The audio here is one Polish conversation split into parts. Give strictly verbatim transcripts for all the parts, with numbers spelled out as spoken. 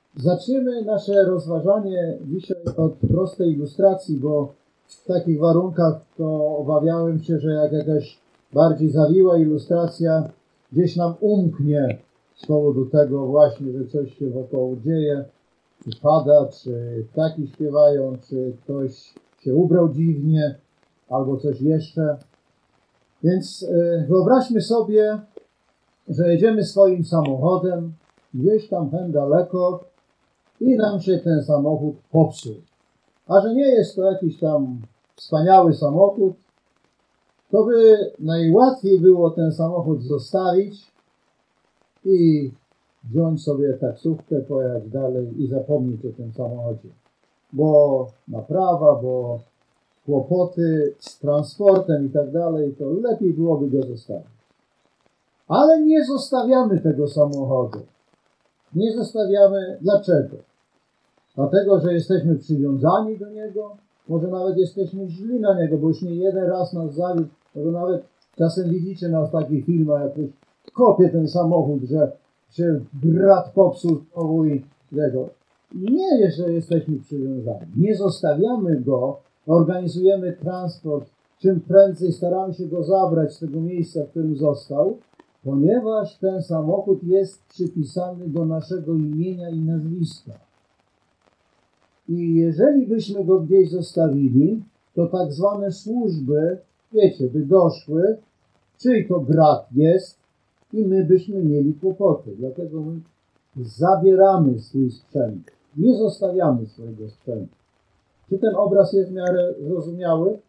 Zaczniemy nasze rozważanie dzisiaj od prostej ilustracji, bo w takich warunkach to obawiałem się, że jak jakaś bardziej zawiła ilustracja gdzieś nam umknie z powodu tego właśnie, że coś się wokoło dzieje, czy pada, czy ptaki śpiewają, czy ktoś się ubrał dziwnie, albo coś jeszcze. Więc yy, wyobraźmy sobie, że jedziemy swoim samochodem gdzieś tam hen daleko i nam się ten samochód popsuł. A że nie jest to jakiś tam wspaniały samochód, to by najłatwiej było ten samochód zostawić i wziąć sobie taksówkę, pojechać dalej i zapomnieć o tym samochodzie. Bo naprawa, bo kłopoty z transportem i tak dalej, to lepiej byłoby go zostawić. Ale nie zostawiamy tego samochodu. Nie zostawiamy. Dlaczego? Dlatego, że jesteśmy przywiązani do niego, może nawet jesteśmy źli na niego, bo już nie jeden raz nas zawiódł, może nawet czasem widzicie nas w takich filmach, jak ktoś kopie ten samochód, że się brat popsuł znowu i tego. Nie jest, że jesteśmy przywiązani. Nie zostawiamy go, organizujemy transport, czym prędzej staramy się go zabrać z tego miejsca, w którym został, ponieważ ten samochód jest przypisany do naszego imienia i nazwiska. I jeżeli byśmy go gdzieś zostawili, to tak zwane służby, wiecie, by doszły, czyj to brat jest i my byśmy mieli kłopoty. Dlatego my zabieramy swój sprzęt. Nie zostawiamy swojego sprzętu. Czy ten obraz jest w miarę zrozumiały?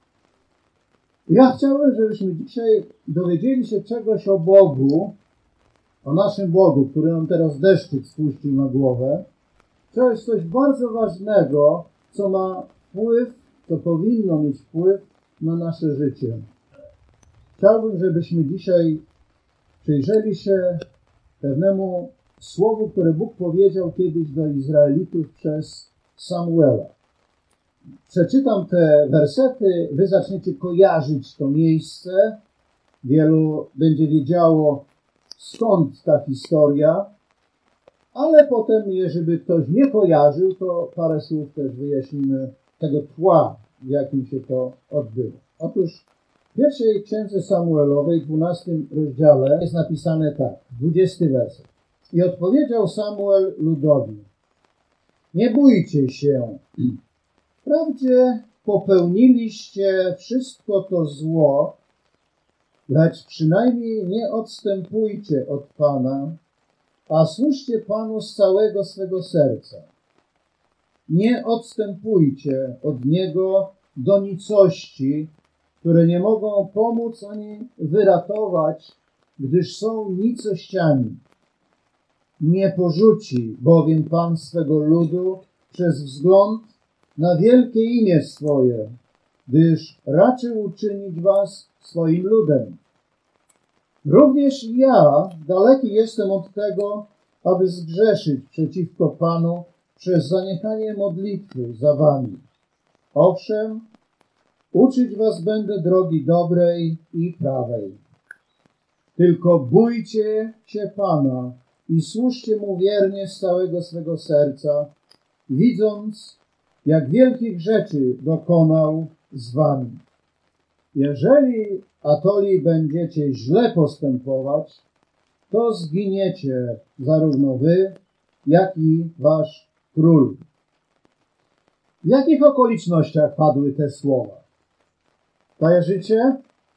Ja chciałem, żebyśmy dzisiaj dowiedzieli się czegoś o Bogu, o naszym Bogu, który nam teraz deszczyk spuścił na głowę. To jest coś bardzo ważnego, co ma wpływ, co powinno mieć wpływ na nasze życie. Chciałbym, żebyśmy dzisiaj przyjrzeli się pewnemu słowu, które Bóg powiedział kiedyś do Izraelitów przez Samuela. Przeczytam te wersety, wy zaczniecie kojarzyć to miejsce. Wielu będzie wiedziało, skąd ta historia, ale potem, jeżeli ktoś nie kojarzył, to parę słów też wyjaśnimy tego tła, w jakim się to odbyło. Otóż w pierwszej księdze Samuelowej, dwunastym rozdziale jest napisane tak, dwudziesty werset. I odpowiedział Samuel ludowi: nie bójcie się. Wprawdzie popełniliście wszystko to zło, lecz przynajmniej nie odstępujcie od Pana, a służcie Panu z całego swego serca. Nie odstępujcie od Niego do nicości, które nie mogą pomóc ani wyratować, gdyż są nicościami. Nie porzuci bowiem Pan swego ludu przez wzgląd na wielkie imię swoje, gdyż raczył uczynić was swoim ludem. Również ja daleki jestem od tego, aby zgrzeszyć przeciwko Panu przez zaniechanie modlitwy za wami. Owszem, uczyć was będę drogi dobrej i prawej. Tylko bójcie się Pana i służcie Mu wiernie z całego swego serca, widząc, jak wielkich rzeczy dokonał z wami. Jeżeli atoli będziecie źle postępować, to zginiecie zarówno wy, jak i wasz król. W jakich okolicznościach padły te słowa? Kojarzycie?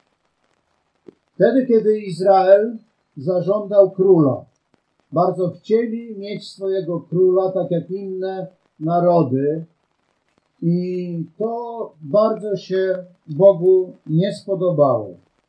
Wtedy, kiedy Izrael zażądał króla. Bardzo chcieli mieć swojego króla, tak jak inne narody. I to bardzo się Bogu nie spodobało.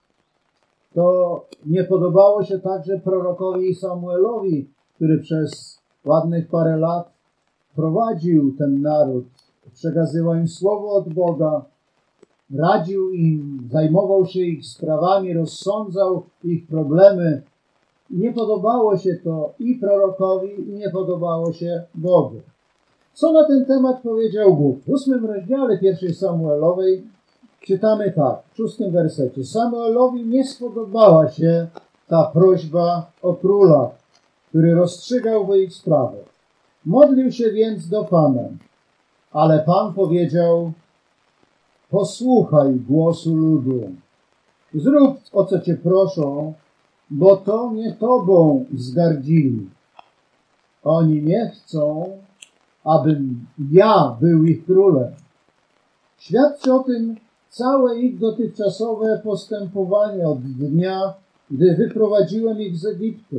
To nie podobało się także prorokowi Samuelowi, który przez ładnych parę lat prowadził ten naród, przekazywał im słowo od Boga, radził im, zajmował się ich sprawami, rozsądzał ich problemy. Nie podobało się to i prorokowi, i nie podobało się Bogu. Co na ten temat powiedział Bóg? W ósmym rozdziale pierwszej Samuelowej czytamy tak, w szóstym wersecie. Samuelowi nie spodobała się ta prośba o króla, który rozstrzygałby ich sprawę. Modlił się więc do Pana, ale Pan powiedział: posłuchaj głosu ludu. Zrób, o co cię proszą, bo to nie tobą wzgardzili. Oni nie chcą, abym ja był ich królem. Świadczy o tym całe ich dotychczasowe postępowanie od dnia, gdy wyprowadziłem ich z Egiptu.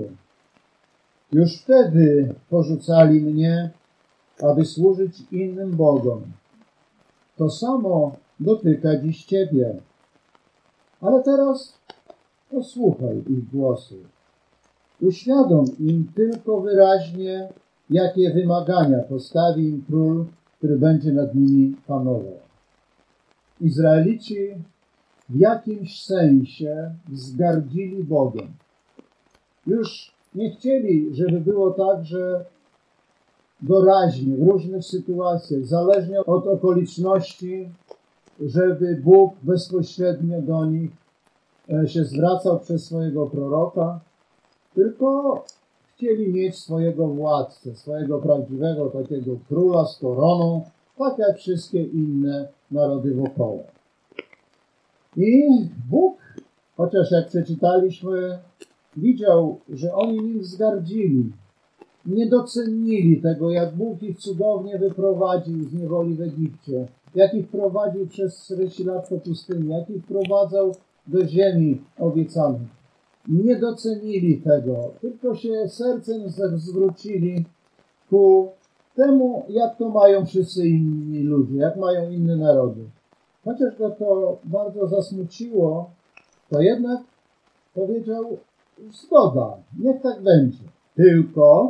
Już wtedy porzucali mnie, aby służyć innym bogom. To samo dotyka dziś ciebie. Ale teraz posłuchaj ich głosu. Uświadom im tylko wyraźnie, jakie wymagania postawi im król, który będzie nad nimi panował. Izraelici w jakimś sensie wzgardzili Bogiem. Już nie chcieli, żeby było tak, że doraźnie, w różnych sytuacjach, zależnie od okoliczności, żeby Bóg bezpośrednio do nich się zwracał przez swojego proroka, tylko chcieli mieć swojego władcę, swojego prawdziwego takiego króla z koroną, tak jak wszystkie inne narody wokoło. I Bóg, chociaż jak przeczytaliśmy, widział, że oni nim wzgardzili, nie docenili tego, jak Bóg ich cudownie wyprowadził z niewoli w Egipcie, jak ich prowadził przez czterdzieści lat po pustyni, jak ich prowadzał do ziemi obiecanej. Nie docenili tego, tylko się sercem zwrócili ku temu, jak to mają wszyscy inni ludzie, jak mają inne narody. Chociaż go to bardzo zasmuciło, to jednak powiedział: zgoda, niech tak będzie. Tylko,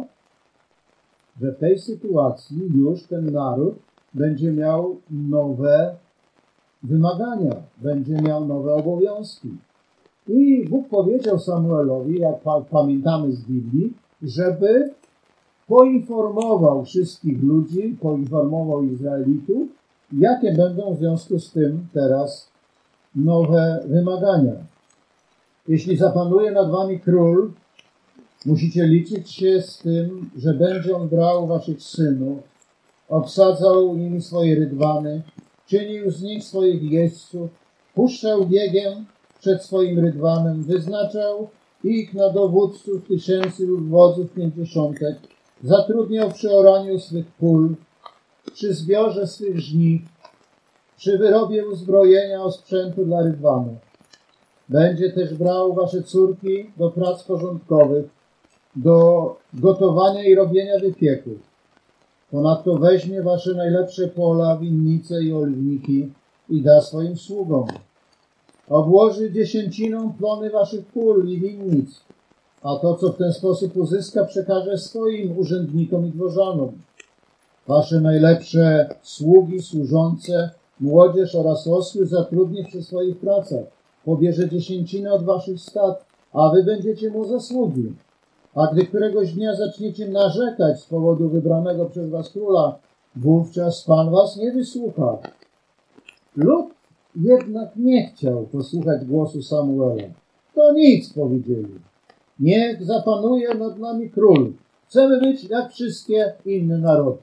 że w tej sytuacji już ten naród będzie miał nowe wymagania, będzie miał nowe obowiązki. I Bóg powiedział Samuelowi, jak pamiętamy z Biblii, żeby poinformował wszystkich ludzi, poinformował Izraelitów, jakie będą w związku z tym teraz nowe wymagania. Jeśli zapanuje nad wami król, musicie liczyć się z tym, że będzie on brał waszych synów, obsadzał nimi swoje rydwany, czynił z nich swoich jeźdźców, puszczał biegiem przed swoim rydwanem, wyznaczał ich na dowódców tysięcy lub wodzów pięćdziesiątek, zatrudniał przy oraniu swych pól, przy zbiorze swych żniw, przy wyrobie uzbrojenia osprzętu dla rydwanów. Będzie też brał wasze córki do prac porządkowych, do gotowania i robienia wypieków. Ponadto weźmie wasze najlepsze pola, winnice i oliwniki i da swoim sługom. Obłoży dziesięciną plony waszych pól i winnic, a to, co w ten sposób uzyska, przekaże swoim urzędnikom i dworzanom. Wasze najlepsze sługi, służące, młodzież oraz osły zatrudni przy swoich pracach. Pobierze dziesięcinę od waszych stad, a wy będziecie mu za sługi. A gdy któregoś dnia zaczniecie narzekać z powodu wybranego przez was króla, wówczas Pan was nie wysłucha. Lud jednak nie chciał posłuchać głosu Samuela. To nic, powiedzieli. Niech zapanuje nad nami król. Chcemy być jak wszystkie inne narody.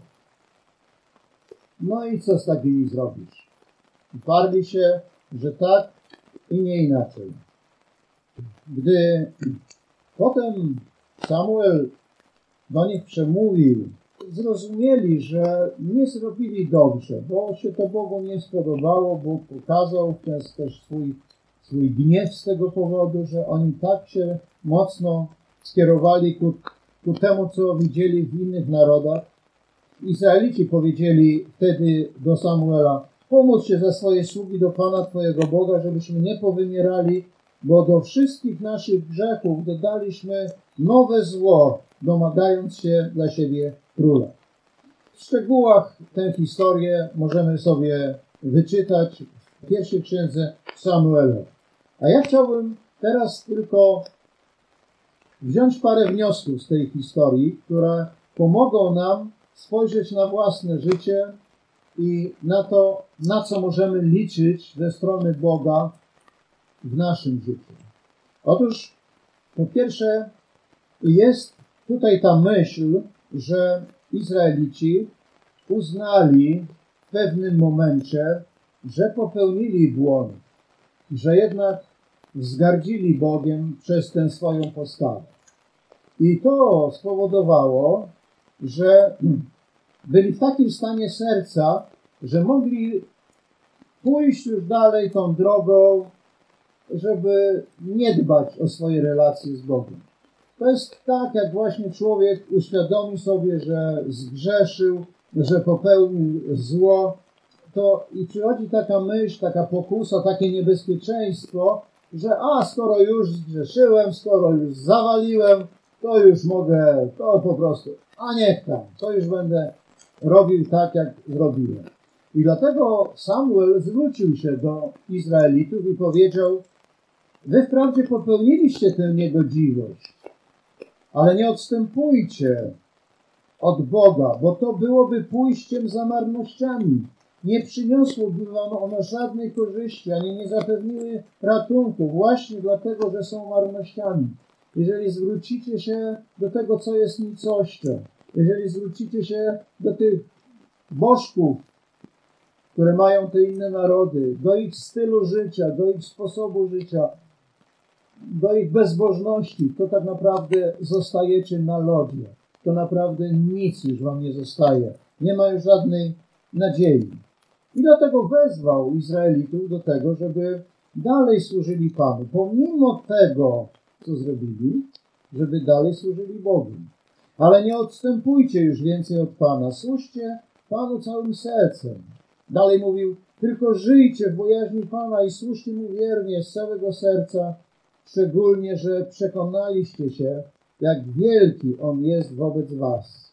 No i co z takimi zrobisz? Uparli się, że tak i nie inaczej. Gdy potem Samuel do nich przemówił, zrozumieli, że nie zrobili dobrze, bo się to Bogu nie spodobało. Bóg pokazał też swój, swój gniew z tego powodu, że oni tak się mocno skierowali ku, ku temu, co widzieli w innych narodach. Izraelici powiedzieli wtedy do Samuela: pomóż się za swoje sługi do Pana Twojego Boga, żebyśmy nie powymierali, bo do wszystkich naszych grzechów dodaliśmy nowe zło, domagając się dla siebie króla. W szczegółach tę historię możemy sobie wyczytać w pierwszej księdze Samuela. A ja chciałbym teraz tylko wziąć parę wniosków z tej historii, które pomogą nam spojrzeć na własne życie i na to, na co możemy liczyć ze strony Boga w naszym życiu. Otóż, po pierwsze, jest tutaj ta myśl, że Izraelici uznali w pewnym momencie, że popełnili błąd, że jednak wzgardzili Bogiem przez tę swoją postawę. I to spowodowało, że byli w takim stanie serca, że mogli pójść już dalej tą drogą, żeby nie dbać o swoje relacje z Bogiem. To jest tak, jak właśnie człowiek uświadomi sobie, że zgrzeszył, że popełnił zło, to i przychodzi taka myśl, taka pokusa, takie niebezpieczeństwo, że a, skoro już zgrzeszyłem, skoro już zawaliłem, to już mogę, to po prostu, a niech tam, to już będę robił tak, jak zrobiłem. I dlatego Samuel zwrócił się do Izraelitów i powiedział: wy wprawdzie popełniliście tę niegodziwość, ale nie odstępujcie od Boga, bo to byłoby pójściem za marnościami. Nie przyniosłoby wam ono żadnej korzyści, ani nie zapewniły ratunku, właśnie dlatego, że są marnościami. Jeżeli zwrócicie się do tego, co jest nicością, jeżeli zwrócicie się do tych bożków, które mają te inne narody, do ich stylu życia, do ich sposobu życia, do ich bezbożności, to tak naprawdę zostajecie na lodzie. To naprawdę nic już wam nie zostaje. Nie ma już żadnej nadziei. I dlatego wezwał Izraelitów do tego, żeby dalej służyli Panu. Pomimo tego, co zrobili, żeby dalej służyli Bogu. Ale nie odstępujcie już więcej od Pana. Służcie Panu całym sercem. Dalej mówił: tylko żyjcie w bojaźni Pana i służcie Mu wiernie z całego serca, szczególnie, że przekonaliście się, jak wielki On jest wobec was.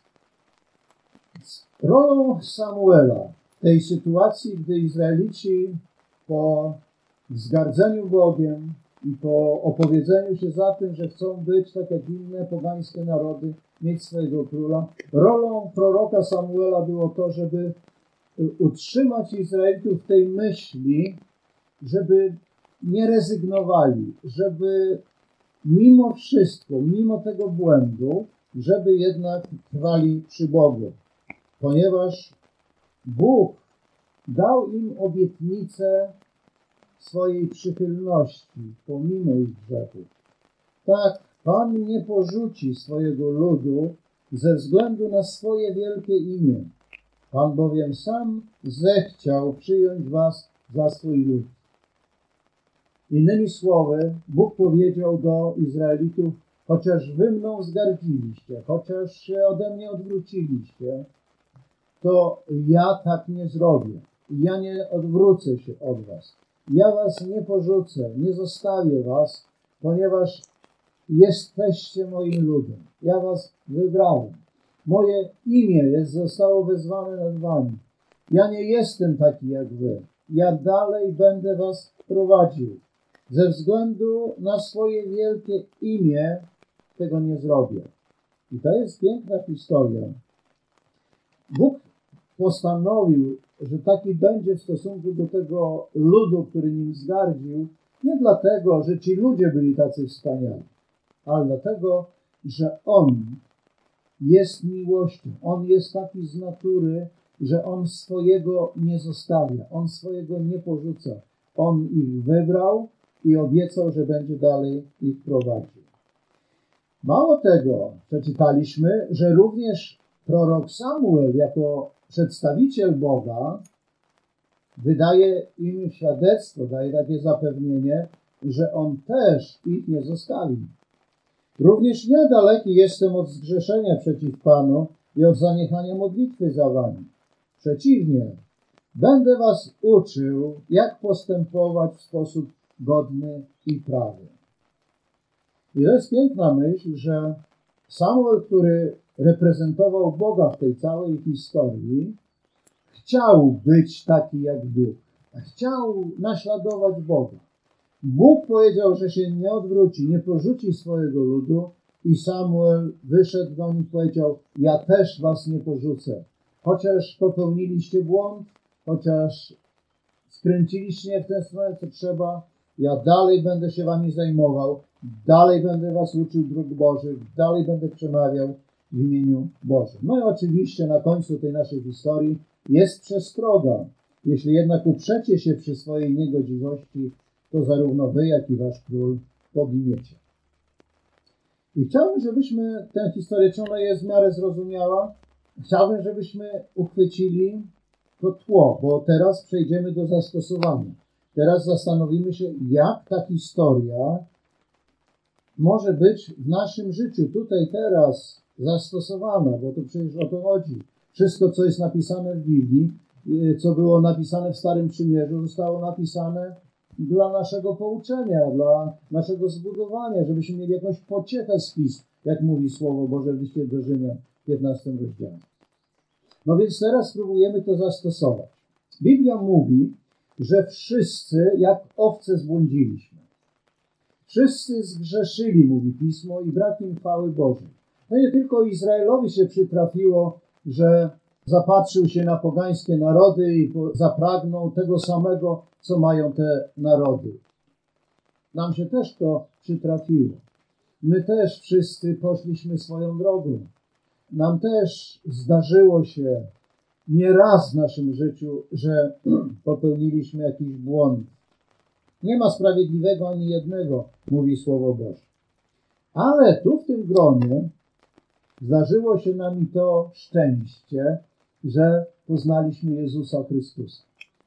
Rolą Samuela w tej sytuacji, gdy Izraelici po wzgardzeniu Bogiem i po opowiedzeniu się za tym, że chcą być tak jak inne pogańskie narody, mieć swojego króla, rolą proroka Samuela było to, żeby utrzymać Izraelitów w tej myśli, żeby nie rezygnowali, żeby mimo wszystko, mimo tego błędu, żeby jednak trwali przy Bogu. Ponieważ Bóg dał im obietnicę swojej przychylności, pomimo ich grzechów. Tak, Pan nie porzuci swojego ludu ze względu na swoje wielkie imię. Pan bowiem sam zechciał przyjąć was za swój lud. Innymi słowy, Bóg powiedział do Izraelitów: chociaż wy mną wzgardziliście, chociaż się ode mnie odwróciliście, to ja tak nie zrobię. Ja nie odwrócę się od was. Ja was nie porzucę, nie zostawię was, ponieważ jesteście moim ludem. Ja was wybrałem. Moje imię jest, zostało wezwane nad wami. Ja nie jestem taki jak wy. Ja dalej będę was prowadził. Ze względu na swoje wielkie imię tego nie zrobię. I to jest piękna historia. Bóg postanowił, że taki będzie w stosunku do tego ludu, który nim zgardził, nie dlatego, że ci ludzie byli tacy wspaniali, ale dlatego, że On jest miłością. On jest taki z natury, że On swojego nie zostawia. On swojego nie porzuca. On ich wybrał i obiecał, że będzie dalej ich prowadził. Mało tego, przeczytaliśmy, że również prorok Samuel jako przedstawiciel Boga wydaje im świadectwo, daje takie zapewnienie, że On też ich nie zostawi. Również ja daleki jestem od zgrzeszenia przeciw Panu i od zaniechania modlitwy za wami. Przeciwnie, będę was uczył, jak postępować w sposób godny i prawy. I to jest piękna myśl, że Samuel, który reprezentował Boga w tej całej historii, chciał być taki jak Bóg. Chciał naśladować Boga. Bóg powiedział, że się nie odwróci, nie porzuci swojego ludu i Samuel wyszedł do nich i powiedział: ja też was nie porzucę. Chociaż popełniliście błąd, chociaż skręciliście w tę stronę, co trzeba, ja dalej będę się wami zajmował, dalej będę was uczył dróg Bożych, dalej będę przemawiał w imieniu Bożym. No i oczywiście na końcu tej naszej historii jest przestroga. Jeśli jednak uprzecie się przy swojej niegodziwości, to zarówno wy, jak i wasz król poginiecie. I chciałbym, żebyśmy tę historię, czy ona jest w miarę zrozumiała, chciałbym, żebyśmy uchwycili to tło, bo teraz przejdziemy do zastosowania. Teraz zastanowimy się, jak ta historia może być w naszym życiu, tutaj, teraz zastosowana, bo to przecież o to chodzi. Wszystko, co jest napisane w Biblii, co było napisane w Starym Przymierzu, zostało napisane dla naszego pouczenia, dla naszego zbudowania, żebyśmy mieli jakąś pociechę z pism, jak mówi Słowo Boże w liście do Rzymian w piętnastym rozdziale. No więc teraz spróbujemy to zastosować. Biblia mówi, że wszyscy jak owce zbłądziliśmy. Wszyscy zgrzeszyli, mówi Pismo, i brak im chwały Bożej. No nie tylko Izraelowi się przytrafiło, że zapatrzył się na pogańskie narody i zapragnął tego samego, co mają te narody. Nam się też to przytrafiło. My też wszyscy poszliśmy swoją drogą. Nam też zdarzyło się nie raz w naszym życiu, że popełniliśmy jakiś błąd. Nie ma sprawiedliwego ani jednego, mówi Słowo Boże. Ale tu w tym gronie zdarzyło się nam i to szczęście, że poznaliśmy Jezusa Chrystusa.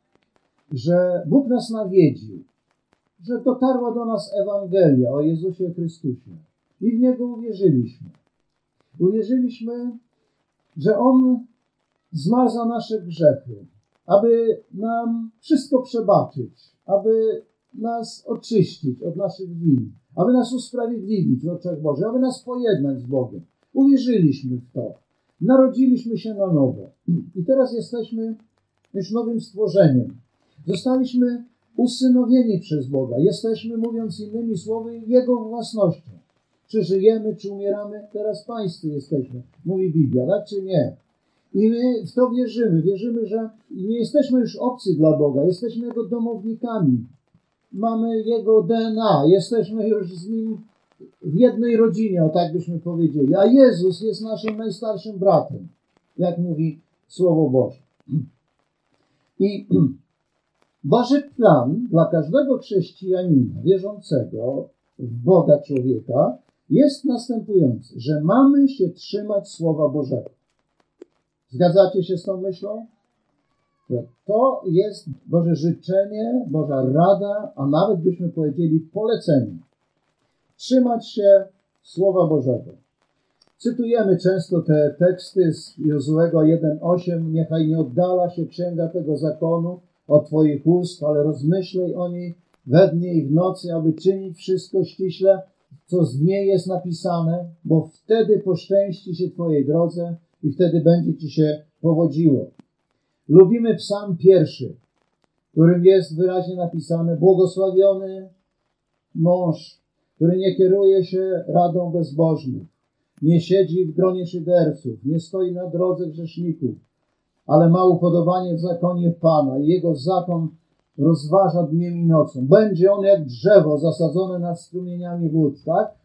Że Bóg nas nawiedził, że dotarła do nas Ewangelia o Jezusie Chrystusie i w Niego uwierzyliśmy. Uwierzyliśmy, że On zmarł za nasze grzechy, aby nam wszystko przebaczyć, aby nas oczyścić od naszych win, aby nas usprawiedliwić w oczach Bożych, aby nas pojednać z Bogiem. Uwierzyliśmy w to. Narodziliśmy się na nowo. I teraz jesteśmy już nowym stworzeniem. Zostaliśmy usynowieni przez Boga. Jesteśmy, mówiąc innymi słowy, Jego własnością. Czy żyjemy, czy umieramy, teraz pańscy jesteśmy, mówi Biblia, tak czy nie? I my w to wierzymy. Wierzymy, że nie jesteśmy już obcy dla Boga, jesteśmy Jego domownikami. Mamy Jego D N A, jesteśmy już z Nim w jednej rodzinie, o tak byśmy powiedzieli. A Jezus jest naszym najstarszym bratem, jak mówi Słowo Boże. I Boży plan dla każdego chrześcijanina wierzącego w Boga człowieka jest następujący, że mamy się trzymać Słowa Bożego. Zgadzacie się z tą myślą? Że to jest Boże życzenie, Boża rada, a nawet byśmy powiedzieli polecenie. Trzymać się Słowa Bożego. Cytujemy często te teksty z Jozuego jeden osiem. Niechaj nie oddala się księga tego zakonu od Twoich ust, ale rozmyślej o niej we dnie i w nocy, aby czynić wszystko ściśle, co z niej jest napisane, bo wtedy poszczęści się Twojej drodze i wtedy będzie Ci się powodziło. Lubimy psalm pierwszy, w którym jest wyraźnie napisane: błogosławiony mąż, który nie kieruje się radą bezbożnych, nie siedzi w gronie szyderców, nie stoi na drodze grzeszników, ale ma upodobanie w zakonie Pana i jego zakon rozważa dniem i nocą. Będzie on jak drzewo zasadzone nad strumieniami wód, tak?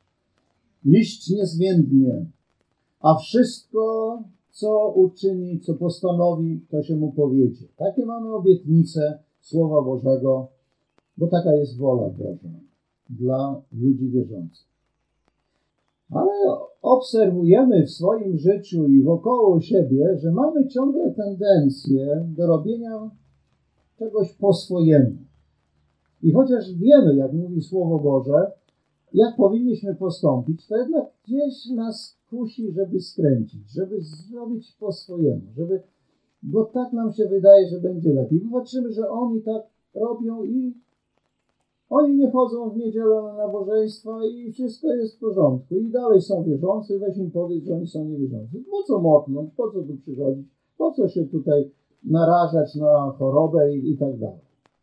Liść nie zwiędnie, a wszystko, co uczyni, co postanowi, to się mu powiedzie. Takie mamy obietnice Słowa Bożego, bo taka jest wola Boża dla ludzi wierzących. Ale obserwujemy w swoim życiu i wokoło siebie, że mamy ciągle tendencję do robienia czegoś po swojemu. I chociaż wiemy, jak mówi Słowo Boże, jak powinniśmy postąpić, to jednak gdzieś nas kusi, żeby skręcić, żeby zrobić po swojemu, żeby, bo tak nam się wydaje, że będzie lepiej. Patrzymy, że oni tak robią i oni nie chodzą w niedzielę na nabożeństwa i wszystko jest w porządku. I dalej są wierzący, weź im powiedz, że oni są niewierzący. Po co moknąć, po co tu przychodzić, po co się tutaj narażać na chorobę i, i tak dalej.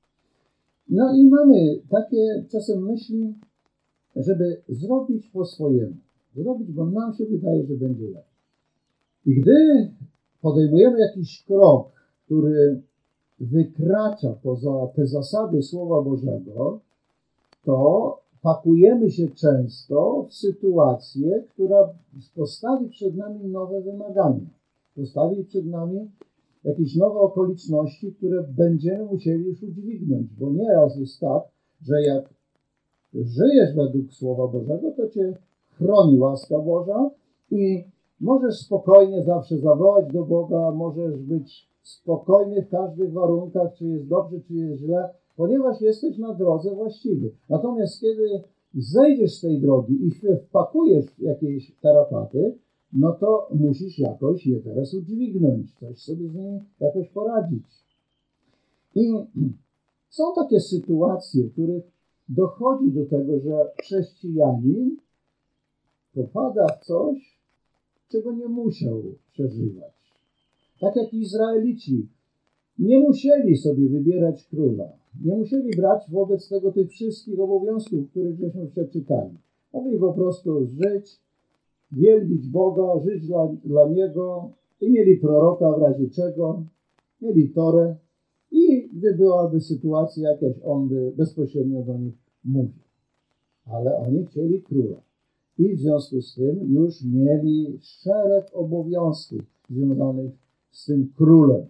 No i mamy takie czasem myśli, żeby zrobić po swojemu. Zrobić, bo nam się wydaje, że będzie lepiej. I gdy podejmujemy jakiś krok, który wykracza poza te zasady Słowa Bożego, to wpakujemy się często w sytuację, która postawi przed nami nowe wymagania. Postawi przed nami jakieś nowe okoliczności, które będziemy musieli już udźwignąć, bo nieraz jest tak, że jak żyjesz według Słowa Bożego, to cię chroni łaska Boża i możesz spokojnie zawsze zawołać do Boga, możesz być spokojny w każdych warunkach, czy jest dobrze, czy jest źle, ponieważ jesteś na drodze właściwej. Natomiast kiedy zejdziesz z tej drogi i się wpakujesz w jakieś tarapaty, no to musisz jakoś je teraz udźwignąć, coś sobie z nimi jakoś poradzić. I są takie sytuacje, w których dochodzi do tego, że chrześcijanin popada w coś, czego nie musiał przeżywać. Tak jak Izraelici nie musieli sobie wybierać króla, nie musieli brać wobec tego tych wszystkich obowiązków, których żeśmy przeczytali. Mogli po prostu żyć, wielbić Boga, żyć dla, dla Niego i mieli proroka w razie czego, mieli Torę i gdy byłaby sytuacja jakaś, on by bezpośrednio do nich mówił. Ale oni chcieli króla i w związku z tym już mieli szereg obowiązków związanych z tym królem.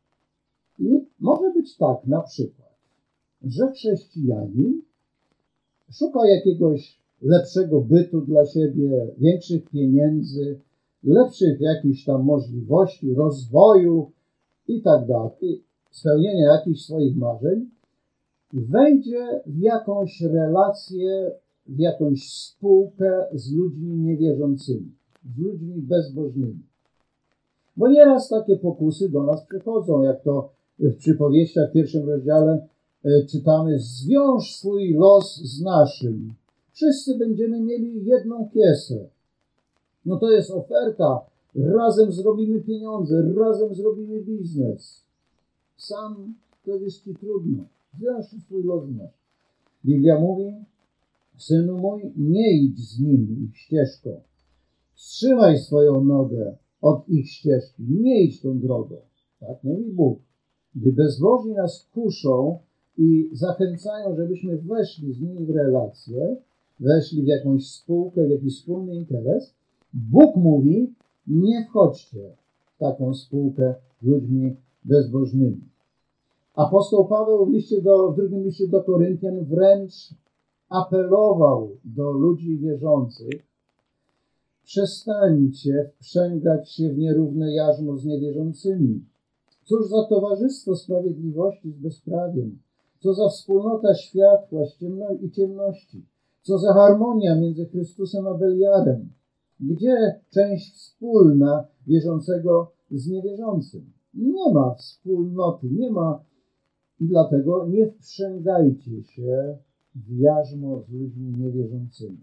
I może być tak na przykład, że chrześcijanin szuka jakiegoś lepszego bytu dla siebie, większych pieniędzy, lepszych jakichś tam możliwości, rozwoju i tak dalej, spełnienia jakichś swoich marzeń, wejdzie w jakąś relację, w jakąś spółkę z ludźmi niewierzącymi, z ludźmi bezbożnymi. Bo nieraz takie pokusy do nas przychodzą, jak to w przypowieściach w pierwszym rozdziale czytamy: zwiąż swój los z naszym. Wszyscy będziemy mieli jedną kiesę. No to jest oferta. Razem zrobimy pieniądze, razem zrobimy biznes. Sam to jest ci trudno. Zwiąż swój los z naszym. Biblia mówi: synu mój, nie idź z nimi ich ścieżką. Wstrzymaj swoją nogę od ich ścieżki. Nie idź tą drogą. Tak mówi Bóg. Gdy bezbożni nas kuszą i zachęcają, żebyśmy weszli z nimi w relację, weszli w jakąś spółkę, w jakiś wspólny interes, Bóg mówi: nie wchodźcie w taką spółkę z ludźmi bezbożnymi. Apostoł Paweł w, liście do, w drugim liście do Koryntian wręcz apelował do ludzi wierzących: przestańcie wprzęgać się w nierówne jarzmo z niewierzącymi. Cóż za towarzystwo sprawiedliwości z bezprawiem? Co za wspólnota światła i ciemności? Co za harmonia między Chrystusem a Beliarem? Gdzie część wspólna wierzącego z niewierzącym? Nie ma wspólnoty, nie ma, i dlatego nie wprzęgajcie się w jarzmo z ludźmi niewierzącymi.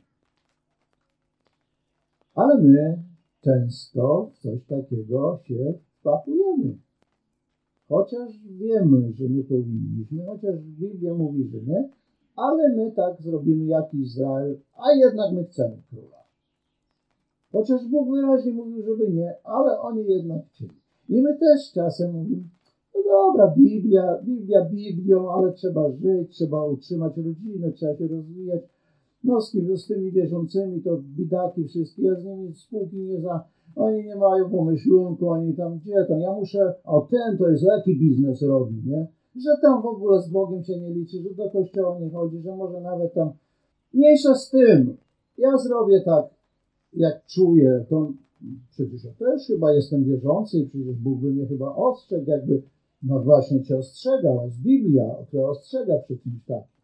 Ale my często w coś takiego się wpakujemy. Chociaż wiemy, że nie powinniśmy, chociaż Biblia mówi, że nie, ale my tak zrobimy jak Izrael, a jednak my chcemy króla. Chociaż Bóg wyraźnie mówił, żeby nie, ale oni jednak chcieli. I my też czasem mówimy: no dobra, Biblia, Biblia Biblią, ale trzeba żyć, trzeba utrzymać rodzinę, trzeba się rozwijać. No z, kim, z tymi wierzącymi to bidaki wszystkie, ja z nimi spółki nie za... Oni nie mają pomyślunku, oni tam gdzie tam, ja muszę, o ten to jest jaki biznes robi, nie? Że tam w ogóle z Bogiem się nie liczy, że do kościoła nie chodzi, że może nawet tam, mniejsza z tym, ja zrobię tak, jak czuję, to przecież ja też chyba jestem wierzący i przecież Bóg by mnie chyba ostrzegł, jakby, no właśnie cię ostrzegał, jest Biblia, która ostrzega przed czymś takim.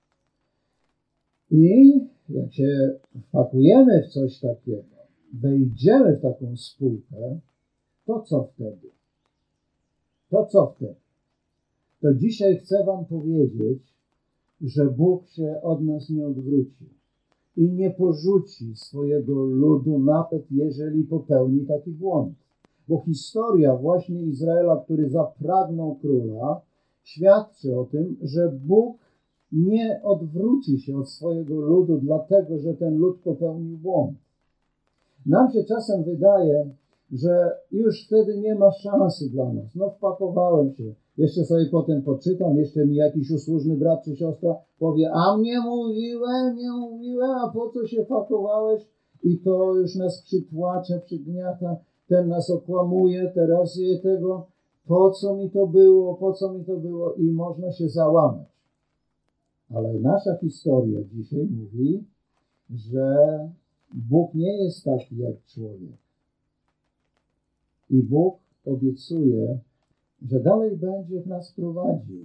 I jak się wpakujemy w coś takiego, wejdziemy w taką spółkę, to co wtedy? To co wtedy? To dzisiaj chcę wam powiedzieć, że Bóg się od nas nie odwróci i nie porzuci swojego ludu, nawet jeżeli popełni taki błąd. Bo historia właśnie Izraela, który zapragnął króla, świadczy o tym, że Bóg nie odwróci się od swojego ludu, dlatego że ten lud popełnił błąd. Nam się czasem wydaje, że już wtedy nie ma szansy dla nas. No wpakowałem się, jeszcze sobie potem poczytam, jeszcze mi jakiś usłużny brat czy siostra powie, a mnie mówiłem, nie mówiłem, a po co się fakowałeś? I to już nas przytłacza, przygniata, ten nas okłamuje, teraz je tego, po co mi to było, po co mi to było i można się załamać. Ale nasza historia dzisiaj mówi, że Bóg nie jest taki jak człowiek. I Bóg obiecuje, że dalej będzie w nas prowadził,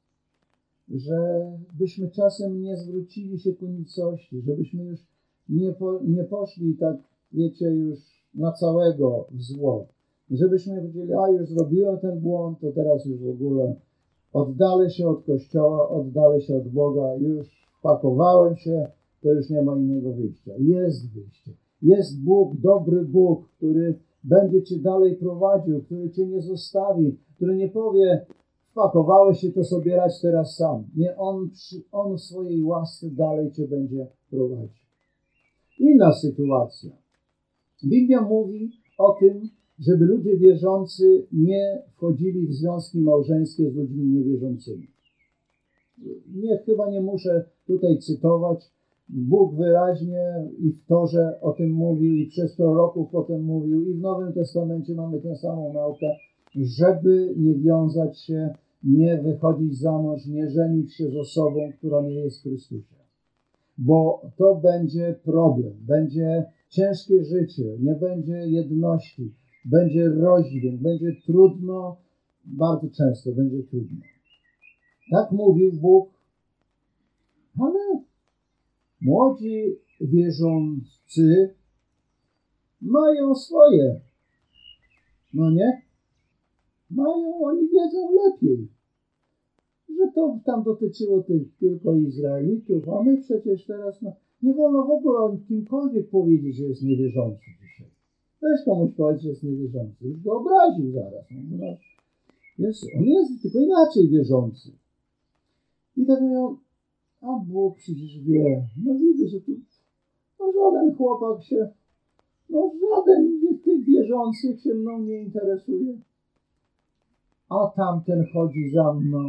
że byśmy czasem nie zwrócili się ku nicości, żebyśmy już nie, po, nie poszli tak, wiecie, już na całego w zło. Żebyśmy powiedzieli, a już zrobiłem ten błąd, to teraz już w ogóle oddalę się od Kościoła, oddalę się od Boga, już wpakowałem się, to już nie ma innego wyjścia. Jest wyjście. Jest Bóg, dobry Bóg, który będzie cię dalej prowadził, który cię nie zostawi, który nie powie, wpakowałeś się, to sobie radź teraz sam. Nie, On, on w swojej łasce dalej cię będzie prowadził. Inna sytuacja. Biblia mówi o tym, żeby ludzie wierzący nie wchodzili w związki małżeńskie z ludźmi niewierzącymi. Nie, chyba nie muszę tutaj cytować. Bóg wyraźnie i w Torze o tym mówił, i przez proroków o tym mówił, i w Nowym Testamencie mamy tę samą naukę, żeby nie wiązać się, nie wychodzić za mąż, nie żenić się z osobą, która nie jest w Chrystusie. Bo to będzie problem, będzie ciężkie życie, nie będzie jedności, będzie rozdźwięk, będzie trudno, bardzo często będzie trudno. Tak mówił Bóg, ale młodzi wierzący mają swoje, no nie? Mają, oni wiedzą lepiej, że to tam dotyczyło tych tylko Izraelitów, a my przecież teraz, no, nie wolno w ogóle o kimkolwiek powiedzieć, że jest niewierzący dzisiaj. Weź komuś powiedzieć, że jest niewierzący, już go obraził zaraz. No, jest, on jest tylko inaczej wierzący. I tak mówią, a Bóg przecież wie, no widzę, że tu no żaden chłopak się, no żaden z tych wierzących się mną nie interesuje. A tamten chodzi za mną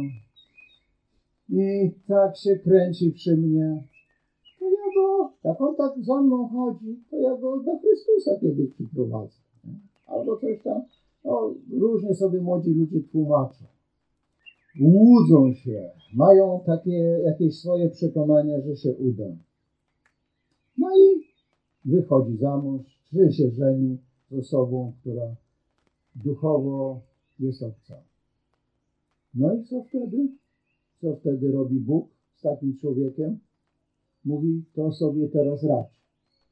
i tak się kręci przy mnie. To ja go, jak on tak za mną chodzi, to ja go do Chrystusa kiedyś przyprowadzę. Nie? Albo coś tam, no różnie sobie młodzi ludzie tłumaczą. Łudzą się, mają takie jakieś swoje przekonania, że się uda. No i wychodzi za mąż, czy się żeni z osobą, która duchowo jest obca. No i co wtedy? Co wtedy robi Bóg z takim człowiekiem? Mówi, to sobie teraz radź.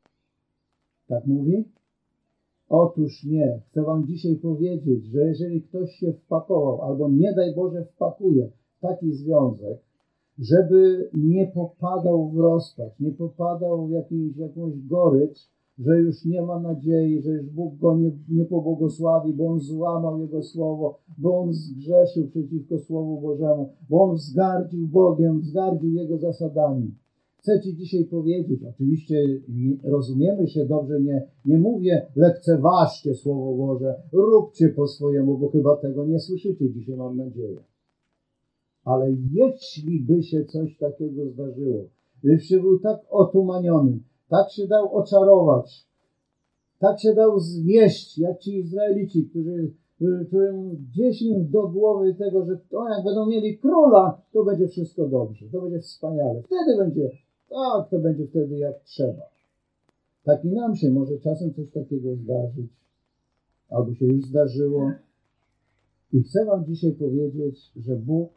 Tak mówi? Otóż nie. Chcę wam dzisiaj powiedzieć, że jeżeli ktoś się wpakował, albo nie daj Boże wpakuje w taki związek, żeby nie popadał w rozpacz, nie popadał w jakiś, jakąś gorycz, że już nie ma nadziei, że już Bóg go nie, nie pobłogosławi, bo on złamał Jego słowo, bo on zgrzeszył przeciwko Słowu Bożemu, bo on wzgardził Bogiem, wzgardził Jego zasadami. Chcę Ci dzisiaj powiedzieć, oczywiście nie, rozumiemy się dobrze, nie, nie mówię lekceważcie Słowo Boże, róbcie po swojemu, bo chyba tego nie słyszycie dzisiaj, mam nadzieję. Ale jeśli by się coś takiego zdarzyło, gdybyś się był tak otumaniony, tak się dał oczarować, tak się dał zwieść, jak ci Izraelici, którzy, którym gdzieś im do głowy tego, że to jak będą mieli króla, to będzie wszystko dobrze, to będzie wspaniale. Wtedy będzie, tak, to będzie wtedy jak trzeba. Tak i nam się może czasem coś takiego zdarzyć, albo się już zdarzyło. I chcę wam dzisiaj powiedzieć, że Bóg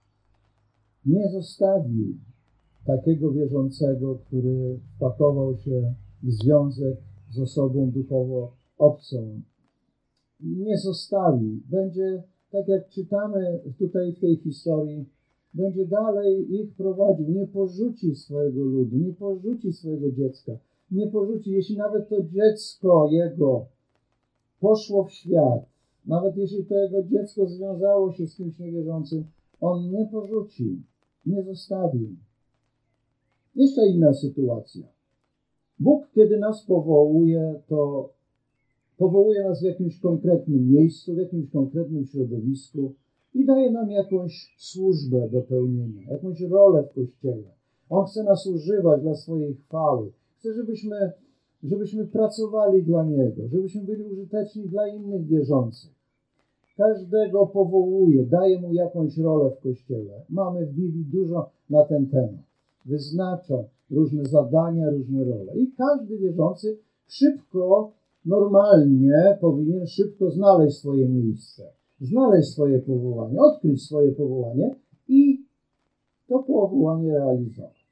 nie zostawi takiego wierzącego, który wpakował się w związek z osobą duchowo obcą. Nie zostawi. Będzie, tak jak czytamy tutaj w tej historii, będzie dalej ich prowadził. Nie porzuci swojego ludu, nie porzuci swojego dziecka. Nie porzuci, jeśli nawet to dziecko jego poszło w świat, nawet jeśli to jego dziecko związało się z kimś niewierzącym, on nie porzuci, nie zostawi. Jeszcze inna sytuacja. Bóg, kiedy nas powołuje, to powołuje nas w jakimś konkretnym miejscu, w jakimś konkretnym środowisku, i daje nam jakąś służbę do pełnienia, jakąś rolę w Kościele. On chce nas używać dla swojej chwały. Chce, żebyśmy, żebyśmy pracowali dla Niego, żebyśmy byli użyteczni dla innych wierzących. Każdego powołuje, daje mu jakąś rolę w Kościele. Mamy w Biblii dużo na ten temat. Wyznacza różne zadania, różne role. I każdy wierzący szybko, normalnie powinien szybko znaleźć swoje miejsce, znaleźć swoje powołanie, odkryć swoje powołanie i to powołanie realizować.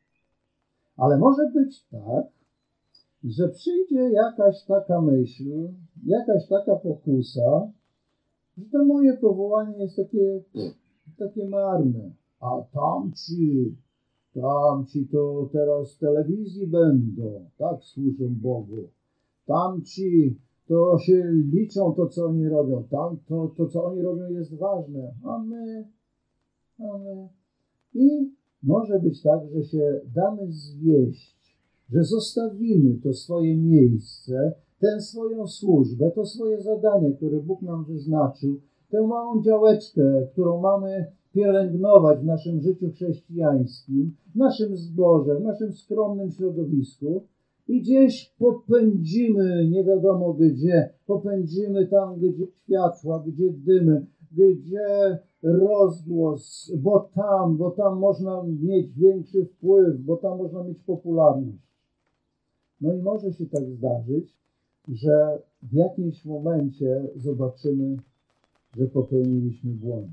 Ale może być tak, że przyjdzie jakaś taka myśl, jakaś taka pokusa, że to moje powołanie jest takie, takie marne. A tamci, tamci to teraz w telewizji będą, tak służą Bogu. Tamci to się liczą to, co oni robią. Tam to, to co oni robią, jest ważne. A my, a my. I może być tak, że się damy zwieść, że zostawimy to swoje miejsce, tę swoją służbę, to swoje zadanie, które Bóg nam wyznaczył, tę małą działeczkę, którą mamy pielęgnować w naszym życiu chrześcijańskim, w naszym zborze, w naszym skromnym środowisku i gdzieś popędzimy, nie wiadomo gdzie, popędzimy tam, gdzie światła, gdzie dymy, gdzie rozgłos, bo tam, bo tam można mieć większy wpływ, bo tam można mieć popularność. No i może się tak zdarzyć, że w jakimś momencie zobaczymy, że popełniliśmy błąd,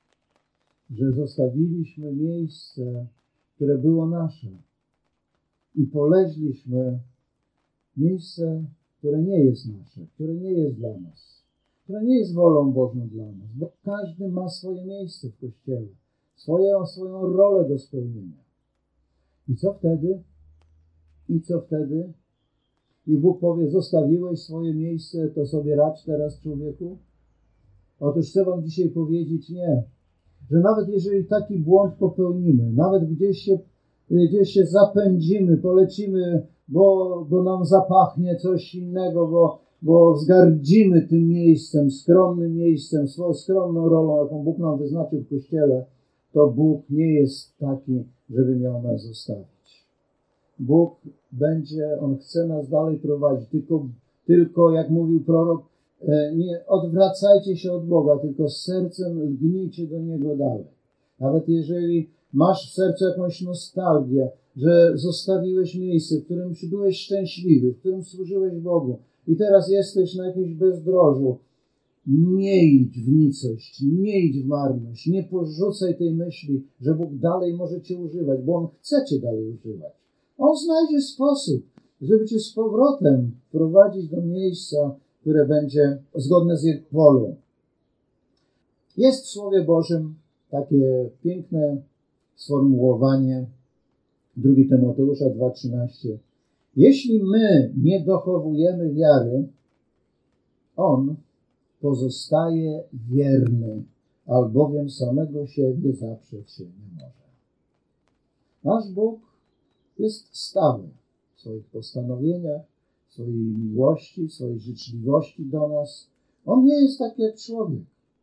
że zostawiliśmy miejsce, które było nasze i poleźliśmy miejsce, które nie jest nasze, które nie jest dla nas, które nie jest wolą Bożą dla nas, bo każdy ma swoje miejsce w Kościele, swoją, swoją rolę do spełnienia. I co wtedy? I co wtedy? I Bóg powie, zostawiłeś swoje miejsce, to sobie radź teraz, człowieku? Otóż chcę wam dzisiaj powiedzieć nie, że nawet jeżeli taki błąd popełnimy, nawet gdzieś się, gdzieś się zapędzimy, polecimy, bo, bo nam zapachnie coś innego, bo, bo wzgardzimy tym miejscem, skromnym miejscem, swoją skromną rolą, jaką Bóg nam wyznaczył w Kościele, to Bóg nie jest taki, żeby miał nas zostawić. Bóg będzie, On chce nas dalej prowadzić, tylko, tylko jak mówił prorok, nie odwracajcie się od Boga, tylko z sercem lgnijcie do Niego dalej. Nawet jeżeli masz w sercu jakąś nostalgię, że zostawiłeś miejsce, w którym byłeś szczęśliwy, w którym służyłeś Bogu i teraz jesteś na jakimś bezdrożu, nie idź w nicość, nie idź w marność, nie porzucaj tej myśli, że Bóg dalej może cię używać, bo On chce cię dalej używać. On znajdzie sposób, żeby cię z powrotem prowadzić do miejsca, które będzie zgodne z Jego wolą. Jest w Słowie Bożym takie piękne sformułowanie drugiego Tymoteusza dwa trzynaście. Jeśli my nie dochowujemy wiary, On pozostaje wierny, albowiem samego siebie zaprzeć się nie może. Nasz Bóg jest stały w swoich postanowieniach, w swojej miłości, w swojej życzliwości do nas. On nie jest taki jak człowiek.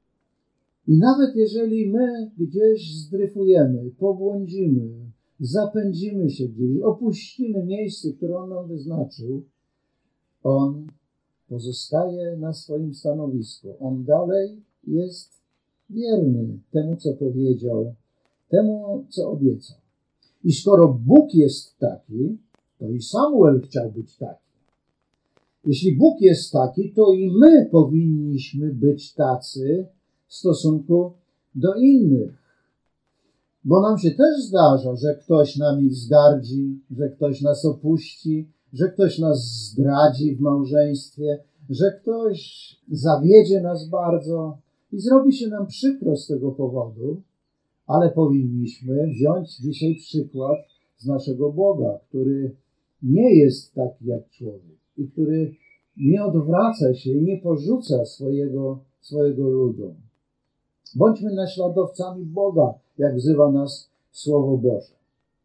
I nawet jeżeli my gdzieś zdryfujemy, pobłądzimy, zapędzimy się gdzieś, opuścimy miejsce, które On nam wyznaczył, On pozostaje na swoim stanowisku. On dalej jest wierny temu, co powiedział, temu, co obiecał. I skoro Bóg jest taki, to i Samuel chciał być taki. Jeśli Bóg jest taki, to i my powinniśmy być tacy w stosunku do innych. Bo nam się też zdarza, że ktoś nami wzgardzi, że ktoś nas opuści, że ktoś nas zdradzi w małżeństwie, że ktoś zawiedzie nas bardzo i zrobi się nam przykro z tego powodu, ale powinniśmy wziąć dzisiaj przykład z naszego Boga, który nie jest taki jak człowiek i który nie odwraca się i nie porzuca swojego, swojego ludu. Bądźmy naśladowcami Boga, jak wzywa nas Słowo Boże.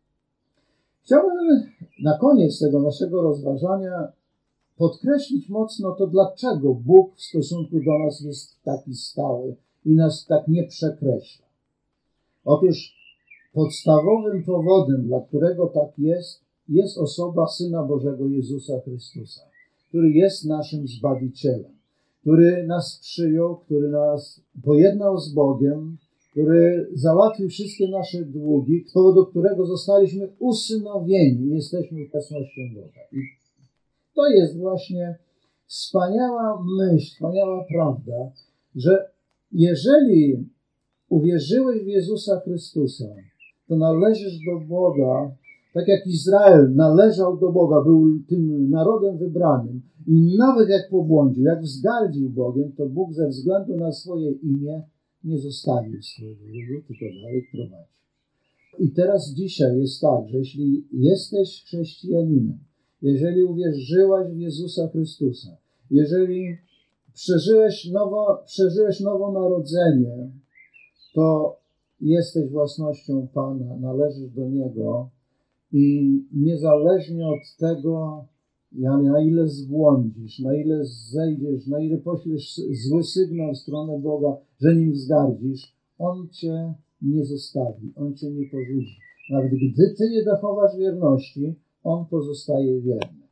Chciałbym na koniec tego naszego rozważania podkreślić mocno to, dlaczego Bóg w stosunku do nas jest taki stały i nas tak nie przekreśla. Otóż podstawowym powodem, dla którego tak jest, jest osoba Syna Bożego Jezusa Chrystusa, który jest naszym Zbawicielem, który nas przyjął, który nas pojednał z Bogiem, który załatwił wszystkie nasze długi, z powodu którego zostaliśmy usynowieni i jesteśmy własnością Boga. I to jest właśnie wspaniała myśl, wspaniała prawda, że jeżeli uwierzyłeś w Jezusa Chrystusa, to należysz do Boga, tak jak Izrael należał do Boga, był tym narodem wybranym i nawet jak pobłądził, jak wzgardził Bogiem, to Bóg ze względu na swoje imię nie zostawił swojego ludu, tylko dalej prowadzi. I teraz dzisiaj jest tak, że jeśli jesteś chrześcijaninem, jeżeli uwierzyłaś w Jezusa Chrystusa, jeżeli przeżyłeś, nowo, przeżyłeś nowonarodzenie, to jesteś własnością Pana, należysz do Niego i niezależnie od tego, na ile zbłądzisz, na ile zejdziesz, na ile poślesz zły sygnał w stronę Boga, że nim wzgardzisz, On cię nie zostawi, On cię nie porzuci. Nawet gdy ty nie dochowasz wierności, On pozostaje wierny.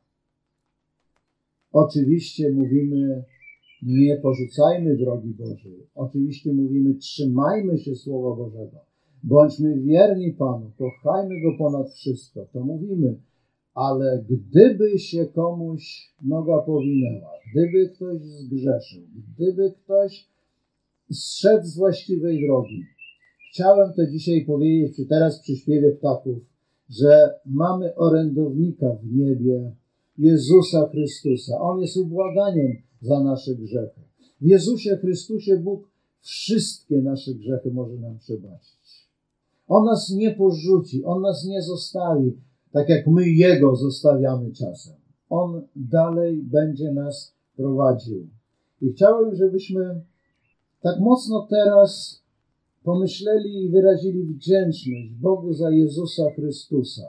Oczywiście mówimy, nie porzucajmy drogi Bożej. Oczywiście mówimy, trzymajmy się Słowa Bożego. Bądźmy wierni Panu, kochajmy Go ponad wszystko. To mówimy. Ale gdyby się komuś noga powinęła, gdyby ktoś zgrzeszył, gdyby ktoś zszedł z właściwej drogi, chciałem to dzisiaj powiedzieć, czy teraz przy śpiewie ptaków, że mamy orędownika w niebie, Jezusa Chrystusa. On jest ubłaganiem za nasze grzechy. W Jezusie Chrystusie Bóg wszystkie nasze grzechy może nam przebaczyć. On nas nie porzuci, On nas nie zostawi, tak jak my Jego zostawiamy czasem. On dalej będzie nas prowadził. I chciałem, żebyśmy tak mocno teraz pomyśleli i wyrazili wdzięczność Bogu za Jezusa Chrystusa,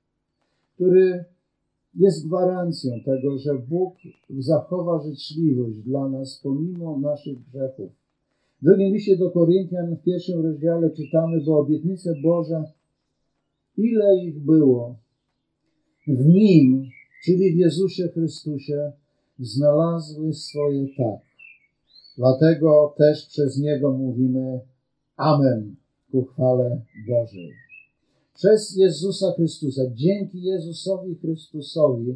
który jest gwarancją tego, że Bóg zachowa życzliwość dla nas pomimo naszych grzechów. W drugim liście do Koryntian w pierwszym rozdziale czytamy, bo obietnice Boże, ile ich było, w Nim, czyli w Jezusie Chrystusie, znalazły swoje tak. Dlatego też przez Niego mówimy Amen ku chwale Bożej. Przez Jezusa Chrystusa, dzięki Jezusowi Chrystusowi,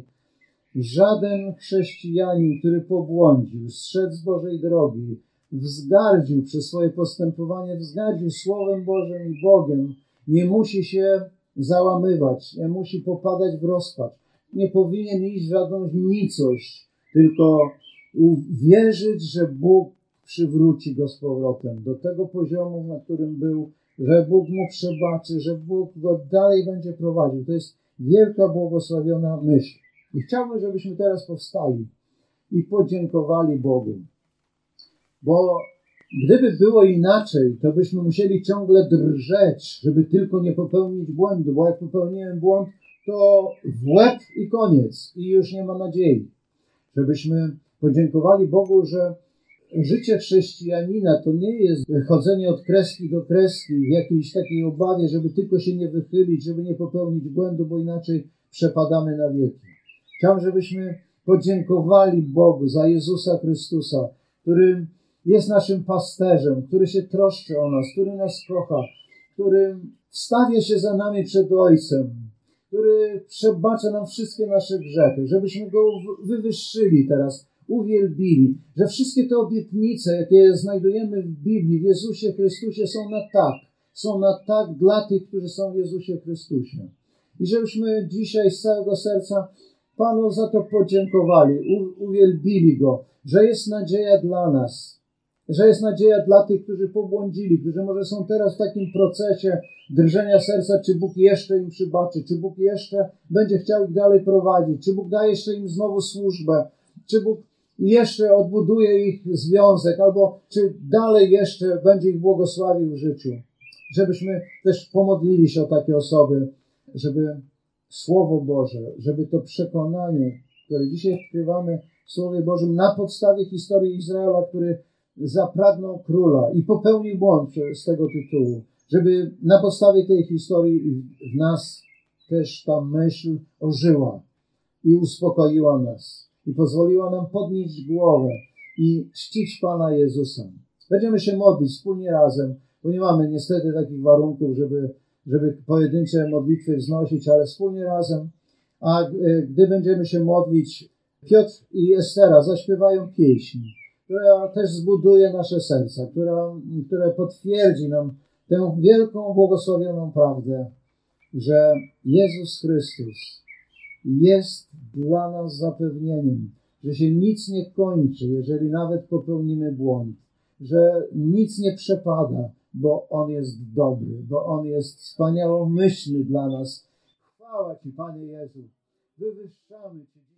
żaden chrześcijanin, który pobłądził, zszedł z Bożej drogi, wzgardził przez swoje postępowanie, wzgardził Słowem Bożym i Bogiem, nie musi się załamywać, nie musi popadać w rozpacz, nie powinien iść w żadną nicość, tylko wierzyć, że Bóg przywróci go z powrotem do tego poziomu, na którym był, że Bóg mu przebaczy, że Bóg go dalej będzie prowadził. To jest wielka, błogosławiona myśl. I chciałbym, żebyśmy teraz powstali i podziękowali Bogu. Bo gdyby było inaczej, to byśmy musieli ciągle drżeć, żeby tylko nie popełnić błędu, bo jak popełniłem błąd, to w łeb i koniec i już nie ma nadziei. Żebyśmy podziękowali Bogu, że życie chrześcijanina to nie jest chodzenie od kreski do kreski w jakiejś takiej obawie, żeby tylko się nie wychylić, żeby nie popełnić błędu, bo inaczej przepadamy na wieki. Chciałem, żebyśmy podziękowali Bogu za Jezusa Chrystusa, który jest naszym pasterzem, który się troszczy o nas, który nas kocha, który wstawia się za nami przed Ojcem, który przebacza nam wszystkie nasze grzechy, żebyśmy Go wywyższyli teraz, uwielbili, że wszystkie te obietnice, jakie znajdujemy w Biblii, w Jezusie Chrystusie są na tak, są na tak dla tych, którzy są w Jezusie Chrystusie. I żebyśmy dzisiaj z całego serca Panu za to podziękowali, u, uwielbili Go, że jest nadzieja dla nas, że jest nadzieja dla tych, którzy pobłądzili, którzy może są teraz w takim procesie drżenia serca, czy Bóg jeszcze im przybaczy, czy Bóg jeszcze będzie chciał ich dalej prowadzić, czy Bóg da jeszcze im znowu służbę, czy Bóg jeszcze odbuduje ich związek, albo czy dalej jeszcze będzie ich błogosławił w życiu. Żebyśmy też pomodlili się o takie osoby, żeby Słowo Boże, żeby to przekonanie, które dzisiaj odkrywamy w Słowie Bożym na podstawie historii Izraela, który zapragnął króla i popełnił błąd z tego tytułu, żeby na podstawie tej historii w nas też ta myśl ożyła i uspokoiła nas i pozwoliła nam podnieść głowę i czcić Pana Jezusa. Będziemy się modlić wspólnie razem, bo nie mamy niestety takich warunków, żeby, żeby pojedyncze modlitwy wznosić, ale wspólnie razem. A gdy będziemy się modlić, Piotr i Estera zaśpiewają pieśń, która też zbuduje nasze serca, która, która potwierdzi nam tę wielką, błogosławioną prawdę, że Jezus Chrystus jest dla nas zapewnieniem, że się nic nie kończy, jeżeli nawet popełnimy błąd, że nic nie przepada, bo On jest dobry, bo On jest wspaniałomyślny dla nas. Chwała Ci, Panie Jezu, wywyższamy Ci.